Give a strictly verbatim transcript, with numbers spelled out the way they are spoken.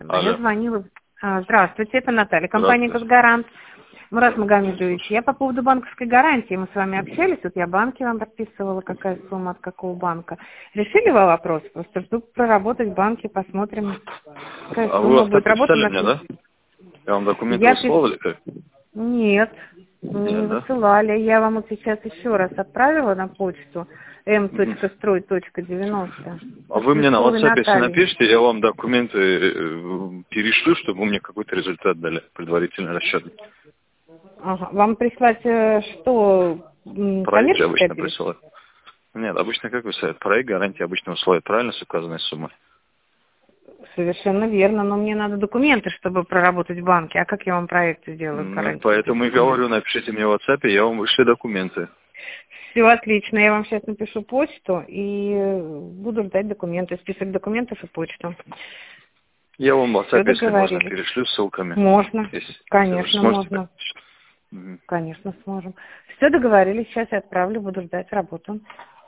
Я Алло. звонила. А, Здравствуйте, это Наталья, компания Здравствуйте. «Газгарант». Мурат Магомедович, я по поводу банковской гарантии, мы с вами общались, вот я банки вам подписывала, какая сумма от какого банка. Решили вы вопрос? Просто жду проработать в банке, посмотрим, какая А вы сумма будет. WhatsApp Работа писали на мне, ключ. да? Я вам документы Я пис... выслал или как? Нет, мне не Нет, да? высылали. Я вам вот сейчас еще раз отправила на почту эм Мгм. точка строй точка девяносто. А вы мне на Кузнецовой WhatsApp, если Натальи. напишите, я вам документы э, перешлю, чтобы вы мне какой-то результат дали, предварительный расчет. Ага. Вам прислать э, что? м, Проект же Коммерческое обычно письмо? присылают. Нет, обычно как вы сказали, проект гарантии обычно условия, правильно, с указанной суммой? Совершенно верно, но мне надо документы, чтобы проработать в банке. А как я вам проект сделаю с Ну, гарантией поэтому и письма? говорю, напишите мне в WhatsApp, я вам вышлю документы. Все отлично, я вам сейчас напишу почту и э, буду ждать документы, список документов и почту. Я вам в Все WhatsApp, если можно, договорились. перешлю ссылками. Можно, Если, если вы конечно, сможете. можно. Мгм. Конечно, сможем. Все договорились, сейчас я отправлю, буду ждать работу.